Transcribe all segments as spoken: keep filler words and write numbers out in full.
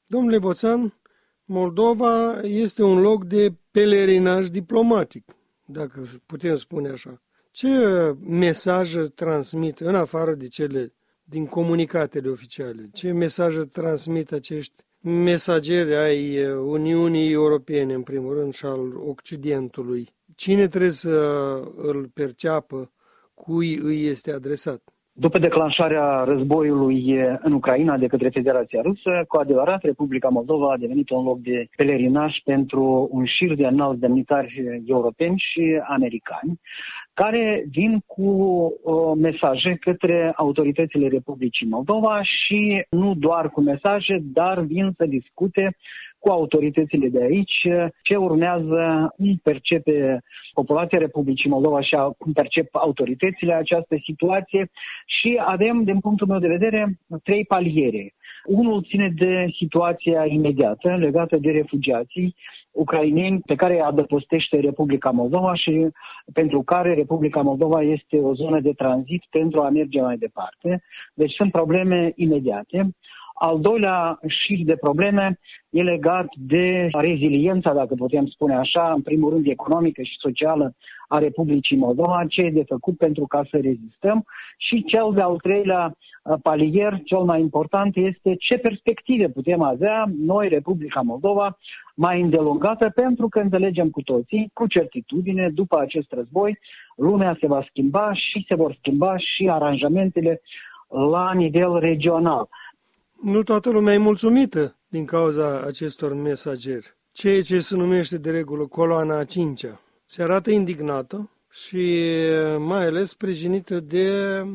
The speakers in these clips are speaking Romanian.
Domnule Boțan, Moldova este un loc de pelerinaj diplomatic, dacă putem spune așa. Ce mesaje transmit, în afară de cele din comunicatele oficiale, ce mesaje transmit acești mesageri ai Uniunii Europene, în primul rând, și al Occidentului? Cine trebuie să îl perceapă, cui îi este adresat? După declanșarea războiului în Ucraina de către Federația Rusă, cu adevărat, Republica Moldova a devenit un loc de pelerinaj pentru un șir de înalți demnitari europeni și americani, care vin cu uh, mesaje către autoritățile Republicii Moldova și nu doar cu mesaje, dar vin să discute cu autoritățile de aici ce urmează, cum percepe populația Republicii Moldova și cum percep autoritățile această situație și avem, din punctul meu de vedere, trei paliere. Unul ține de situația imediată legată de refugiații ucraineni pe care adăpostește Republica Moldova și pentru care Republica Moldova este o zonă de tranzit pentru a merge mai departe. Deci sunt probleme imediate. Al doilea șir de probleme e legat de reziliența, dacă putem spune așa, în primul rând economică și socială a Republicii Moldova, ce e de făcut pentru ca să rezistăm. Și cel de-al treilea palier, cel mai important, este ce perspective putem avea noi, Republica Moldova, mai îndelungată, pentru că înțelegem cu toții, cu certitudine, după acest război, lumea se va schimba și se vor schimba și aranjamentele la nivel regional. Nu toată lumea e mulțumită din cauza acestor mesageri. Ceea ce se numește de regulă coloana a cincea se arată indignată și mai ales sprijinită de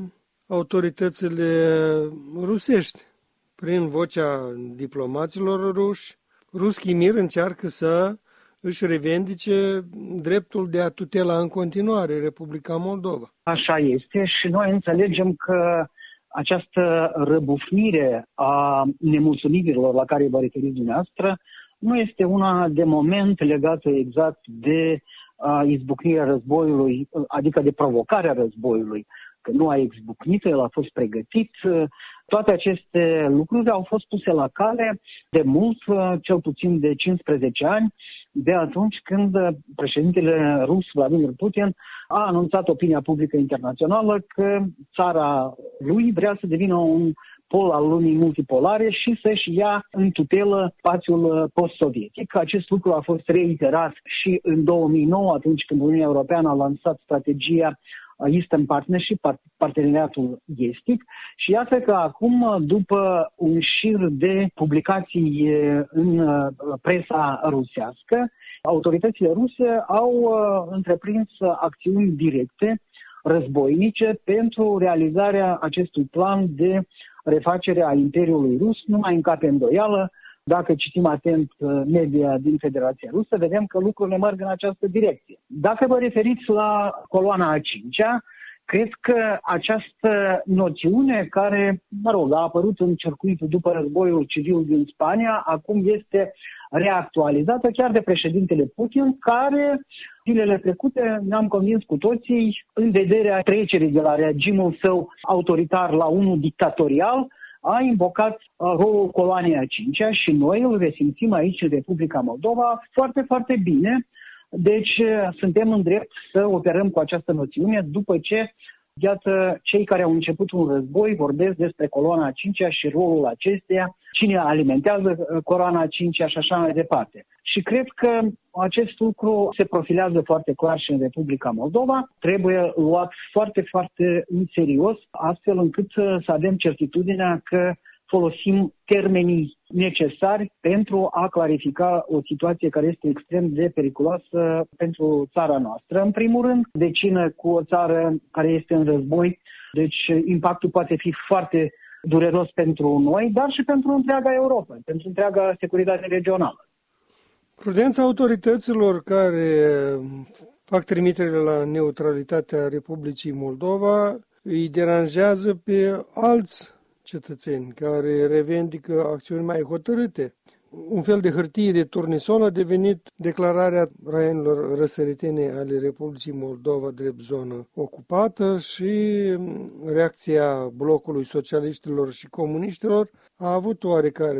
autoritățile rusești. Prin vocea diplomaților ruși, Ruski Mir încearcă să își revendice dreptul de a tutela în continuare Republica Moldova. Așa este și noi înțelegem că această răbufnire a nemulțumirilor la care vă referiți dumneavoastră nu este una de moment legată exact de uh, izbucnirea războiului, adică de provocarea războiului, că nu a izbucnit, el a fost pregătit. Toate aceste lucruri au fost puse la cale de mult, cel puțin de cincisprezece ani, de atunci când președintele rus Vladimir Putin a anunțat opinia publică internațională că țara lui vrea să devină un pol al lumii multipolare și să-și ia în tutelă spațiul post-sovietic. Acest lucru a fost reiterat și în două mii nouă, atunci când Uniunea Europeană a lansat strategia Eastern Partnership, parteneriatul estic, și iată că acum, după un șir de publicații în presa rusească, autoritățile ruse au întreprins acțiuni directe, războinice, pentru realizarea acestui plan de refacere a Imperiului Rus. Nu mai încape îndoială. Dacă citim atent media din Federația Rusă, vedem că lucrurile merg în această direcție. Dacă vă referiți la coloana a cincea, cred că această noțiune care, mă rog, a apărut în circuitul după războiul civil din Spania, acum este reactualizată chiar de președintele Putin, care zilele trecute ne-am convins cu toții, în vederea trecerii de la regimul său autoritar la unul dictatorial, a invocat rolul coloanei a cincea și noi îl resimțim aici în Republica Moldova foarte, foarte bine. Deci suntem în drept să operăm cu această noțiune după ce, iată, cei care au început un război vorbesc despre coloana a cincea și rolul acesteia, cine alimentează coloana a cincea și așa mai departe. Și cred că acest lucru se profilează foarte clar și în Republica Moldova. Trebuie luat foarte, foarte în serios, astfel încât să avem certitudinea că folosim termenii necesari pentru a clarifica o situație care este extrem de periculoasă pentru țara noastră. În primul rând, vecină cu o țară care este în război, deci impactul poate fi foarte dureros pentru noi, dar și pentru întreaga Europa, pentru întreaga securitate regională. Prudența autorităților care fac trimitere la neutralitatea Republicii Moldova îi deranjează pe alți cetățeni care revendică acțiuni mai hotărâte. Un fel de hârtie de turnison a devenit declararea raienilor răsăritene ale Republicii Moldova drept zonă ocupată și reacția blocului socialiștilor și comuniștilor a avut oarecare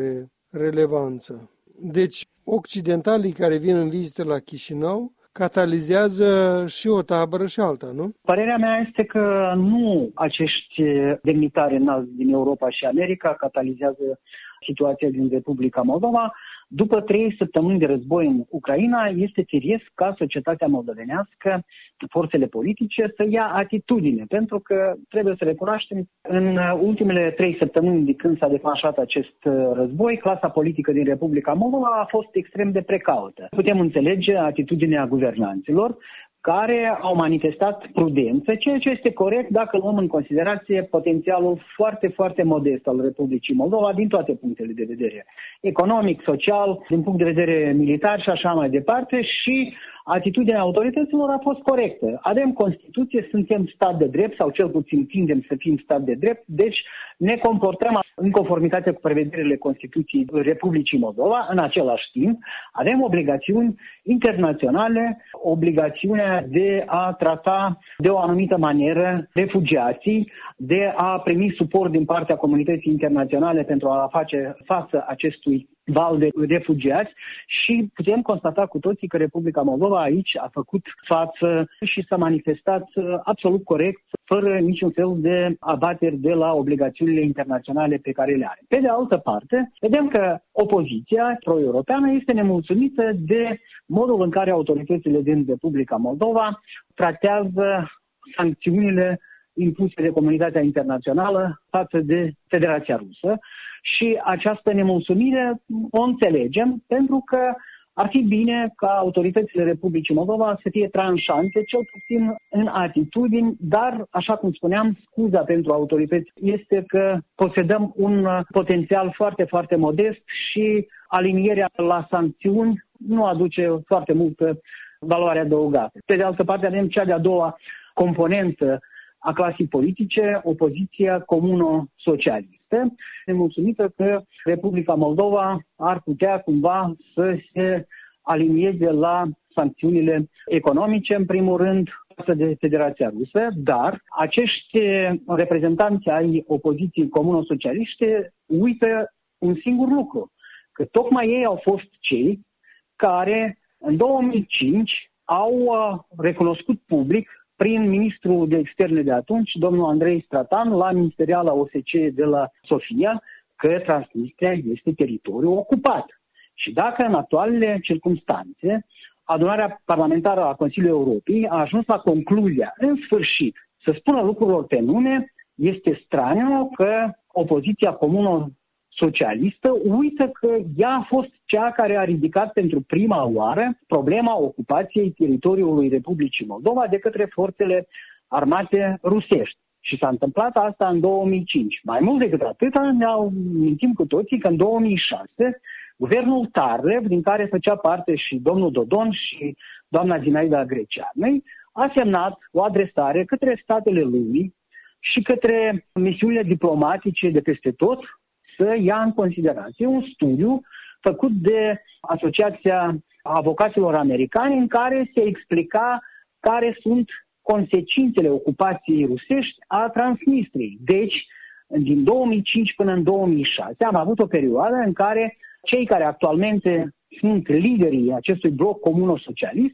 relevanță. Deci, occidentalii care vin în vizită la Chișinău catalizează și o tabără și alta, nu? Părerea mea este că nu acești demnitari înalți din Europa și America catalizează situația din Republica Moldova. După trei săptămâni de război în Ucraina, este firesc ca societatea moldovenească, forțele politice, să ia atitudine, pentru că trebuie să recunoaștem, în ultimele trei săptămâni de când s-a declanșat acest război, clasa politică din Republica Moldova a fost extrem de precaută. Putem înțelege atitudinea guvernanților, care au manifestat prudență, ceea ce este corect dacă luăm în considerație potențialul foarte, foarte modest al Republicii Moldova din toate punctele de vedere. Economic, social, din punct de vedere militar și așa mai departe, și atitudinea autorităților a fost corectă. Avem Constituție, suntem stat de drept, sau cel puțin tindem să fim stat de drept, deci ne comportăm în conformitate cu prevederile Constituției Republicii Moldova. În același timp, avem obligațiuni internaționale, obligațiunea de a trata de o anumită manieră refugiații, de a primi suport din partea comunității internaționale pentru a face față acestui val de refugiați, și putem constata cu toții că Republica Moldova aici a făcut față și s-a manifestat absolut corect, fără niciun fel de abateri de la obligațiunile internaționale pe care le are. Pe de altă parte, vedem că opoziția pro-europeană este nemulțumită de modul în care autoritățile din Republica Moldova tratează sancțiunile impuse de comunitatea internațională față de Federația Rusă. Și această nemulțumire o înțelegem, pentru că ar fi bine ca autoritățile Republicii Moldova să fie tranșante, cel puțin în atitudini, dar, așa cum spuneam, scuza pentru autorități este că posedăm un potențial foarte, foarte modest și alinierea la sancțiuni nu aduce foarte multă valoare adăugată. Pe de altă parte, avem cea de-a doua componentă a clasei politice, opoziția comuno-socialistă, nemulțumită că Republica Moldova ar putea cumva să se alinieze la sancțiunile economice, în primul rând, față de Federația Rusă, dar acești reprezentanți ai opoziției comuno-socialiste uită un singur lucru, că tocmai ei au fost cei care în două mii cinci au recunoscut public prin ministrul de externe de atunci, domnul Andrei Stratan, la ministeriala O S C E de la Sofia, că Transnistria este teritoriu ocupat. Și dacă în actualele circumstanțe adunarea parlamentară a Consiliului Europei a ajuns la concluzia, în sfârșit, să spună lucrurilor pe nume, este straniu că opoziția comună-socialistă uită că ea a fost cea care a ridicat pentru prima oară problema ocupației teritoriului Republicii Moldova de către forțele armate rusești. Și s-a întâmplat asta în două mii cinci. Mai mult decât atât, ne amintim cu toții că în două mii șase, guvernul Tarlev, din care făcea parte și domnul Dodon și doamna Zinaida Greceanei, a semnat o adresare către statele lumii și către misiunile diplomatice de peste tot să ia în considerație un studiu făcut de Asociația Avocaților Americani, în care se explica care sunt consecințele ocupației rusești a Transnistriei. Deci, din două mii cinci până în două mii șase am avut o perioadă în care cei care actualmente sunt liderii acestui bloc comuno-socialist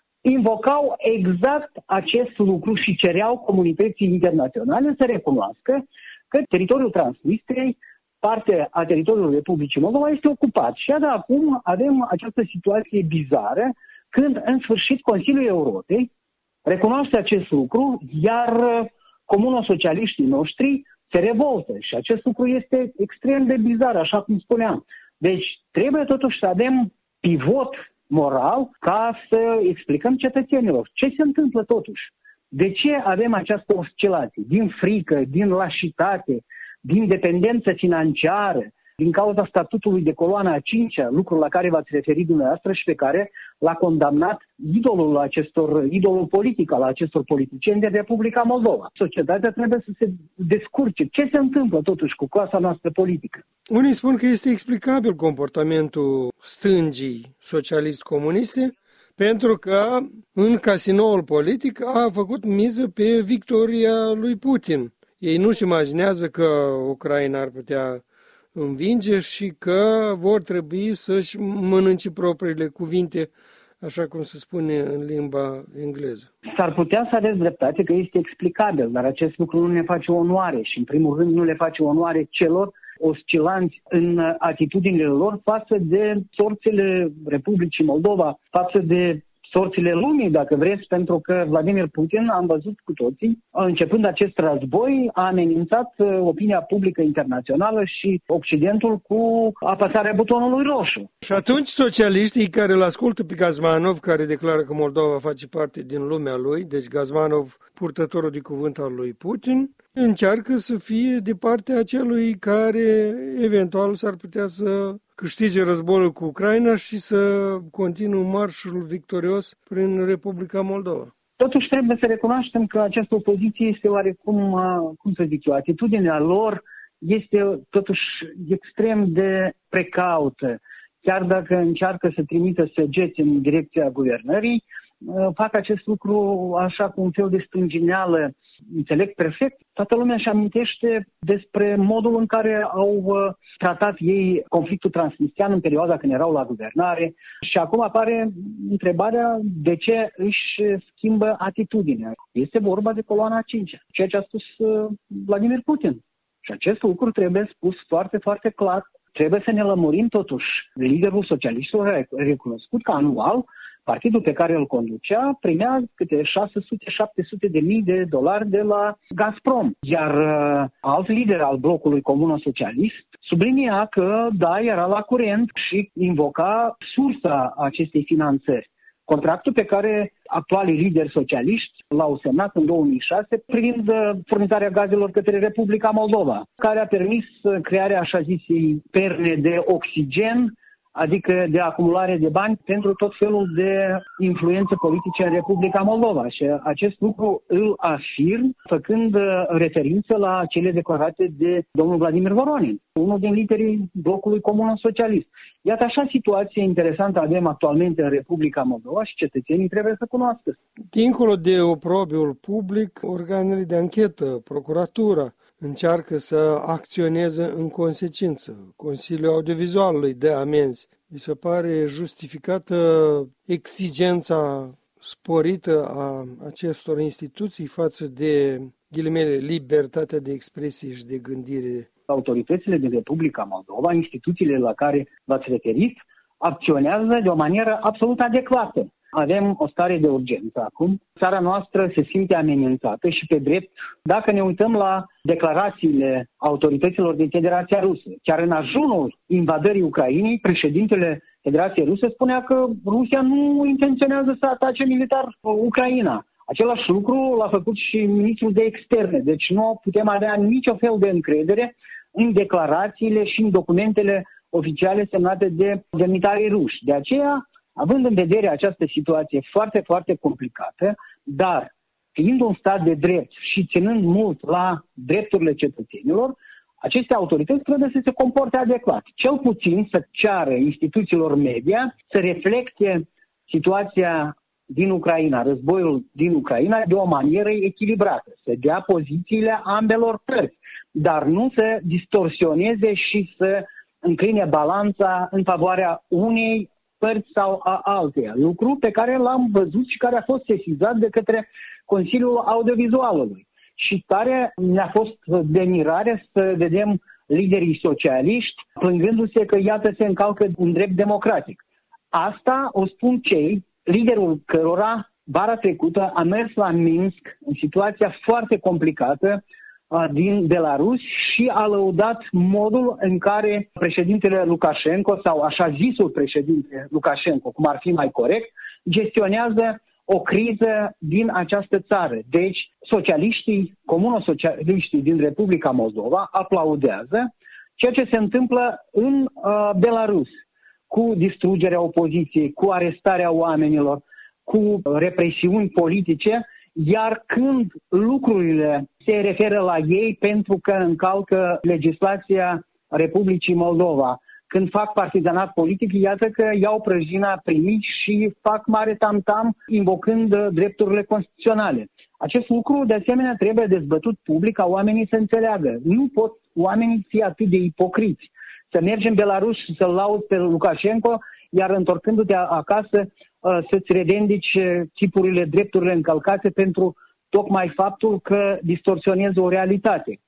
invocau exact acest lucru și cereau comunității internaționale să recunoască că teritoriul Transnistriei, parte a teritoriului Republicii Moldova, este ocupat. Și de acum avem această situație bizară când, în sfârșit, Consiliul Europei recunoaște acest lucru, iar comuno-socialiștii noștri se revoltă. Și acest lucru este extrem de bizar, așa cum spuneam. Deci trebuie totuși să avem pivot moral ca să explicăm cetățenilor ce se întâmplă totuși. De ce avem această oscilație? Din frică, din lașitate, din dependență financiară, din cauza statutului de coloană a cincea, lucru la care v-ați referit dumneavoastră și pe care l-a condamnat idolul acestor, idolul politic al acestor politicieni de Republica Moldova. Societatea trebuie să se descurce. Ce se întâmplă totuși cu clasa noastră politică? Unii spun că este explicabil comportamentul stângii socialist-comuniste, pentru că în casinoul politic a făcut miză pe victoria lui Putin. Ei nu-și imaginează că Ucraina ar putea învinge și că vor trebui să-și mănânce propriile cuvinte, așa cum se spune în limba engleză. S-ar putea să aveți dreptate că este explicabil, dar acest lucru nu ne face onoare și, în primul rând, nu le face onoare celor oscilanți în atitudinile lor față de sorțile Republicii Moldova, față de sorțile lumii, dacă vreți, pentru că Vladimir Putin, am văzut cu toții, începând acest război, a amenințat opinia publică internațională și Occidentul cu apăsarea butonului roșu. Și atunci socialiștii care îl ascultă pe Gazmanov, care declară că Moldova face parte din lumea lui, deci Gazmanov, purtătorul de cuvânt al lui Putin, încearcă să fie de partea acelui care eventual s-ar putea să câștige războiul cu Ucraina și să continue marșul victorios prin Republica Moldova. Totuși trebuie să recunoaștem că această opoziție este oarecum, cum să zic eu, atitudinea lor este totuși extrem de precaută. Chiar dacă încearcă să trimită săgeți în direcția guvernării, fac acest lucru așa cu un fel de stângineală. Înțeleg perfect. Toată lumea își amintește despre modul în care au tratat ei conflictul transnistrian în perioada când erau la guvernare și acum apare întrebarea de ce își schimbă atitudinea. Este vorba de coloana a cincea, ceea ce a spus Vladimir Putin. Și acest lucru trebuie spus foarte, foarte clar. Trebuie să ne lămurim totuși. Liderul socialiștilor a recunoscut că anual partidul pe care îl conducea primea câte șase sute șapte sute de mii de dolari de la Gazprom. Iar uh, alt lider al blocului comuno-socialist sublinia că, da, era la curent și invoca sursa acestei finanțări. Contractul pe care actualii lideri socialiști l-au semnat în două mii șase privind furnizarea gazelor către Republica Moldova, care a permis crearea așa zisei perne de oxigen, adică de acumulare de bani pentru tot felul de influențe politice în Republica Moldova. Și acest lucru îl afirm făcând referință la cele declarate de domnul Vladimir Voronin, unul din liderii blocului comuno-socialist. Iată așa situație interesantă avem actualmente în Republica Moldova și cetățenii trebuie să cunoască. Dincolo de oprobiul public, organele de anchetă, procuratura, încearcă să acționeze în consecință. Consiliul Audiovizualului de amenzi. Mi se pare justificată exigența sporită a acestor instituții față de, ghilimele, libertatea de expresie și de gândire. Autoritățile din Republica Moldova, instituțiile la care v-ați referit, acționează de o manieră absolut adecvată. Avem o stare de urgență acum. Țara noastră se simte amenințată și pe drept, dacă ne uităm la declarațiile autorităților din Federația Rusă. Chiar în ajunul invadării Ucrainei, președintele Federației Ruse spunea că Rusia nu intenționează să atace militar Ucraina. Același lucru l-a făcut și ministrul de externe. Deci nu putem avea nicio fel de încredere în declarațiile și în documentele oficiale semnate de demnitarii ruși. De aceea, având în vedere această situație foarte, foarte complicată, dar fiind un stat de drept și ținând mult la drepturile cetățenilor, aceste autorități trebuie să se comporte adecvat. Cel puțin să ceară instituțiilor media să reflecte situația din Ucraina, războiul din Ucraina, de o manieră echilibrată, să dea pozițiile ambelor părți, dar nu să distorsioneze și să încline balanța în favoarea unei părți sau a alteia. Lucru pe care l-am văzut și care a fost sesizat de către Consiliul Audiovizualului și care ne-a fost de mirare să vedem liderii socialiști plângându-se că iată se încalcă un drept democratic. Asta o spun cei, liderul cărora vara trecută a mers la Minsk în situația foarte complicată din Belarus și a lăudat modul în care președintele Lukashenko sau așa zisul președinte Lukashenko, cum ar fi mai corect, gestionează o criză din această țară. Deci, socialiștii, comuno-socialiștii din Republica Moldova aplaudează ceea ce se întâmplă în uh, Belarus, cu distrugerea opoziției, cu arestarea oamenilor, cu represiuni politice, iar când lucrurile se referă la ei pentru că încalcă legislația Republicii Moldova, când fac partizanat politic, iată că iau prăjina primit și fac mare tam-tam invocând drepturile constituționale. Acest lucru, de asemenea, trebuie dezbătut public ca oamenii să înțeleagă. Nu pot oamenii fi atât de ipocriți. Să mergi în Belarus și să-l lauzi pe Lukashenko, iar întorcându-te acasă să-ți revendici tipurile, drepturile încălcate pentru tocmai faptul că distorsionezi o realitate.